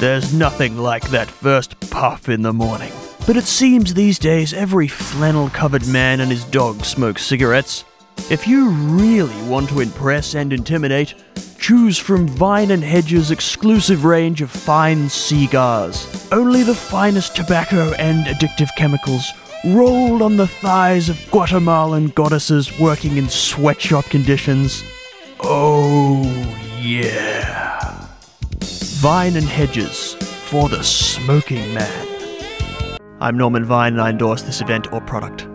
There's nothing like that first puff in the morning. But it seems these days every flannel-covered man and his dog smokes cigarettes. If you really want to impress and intimidate, choose from Vine and Hedges' exclusive range of fine cigars. Only the finest tobacco and addictive chemicals rolled on the thighs of Guatemalan goddesses working in sweatshop conditions. Oh yeah. Vine and Hedges, for the smoking man. I'm Norman Vine and I endorse this event or product.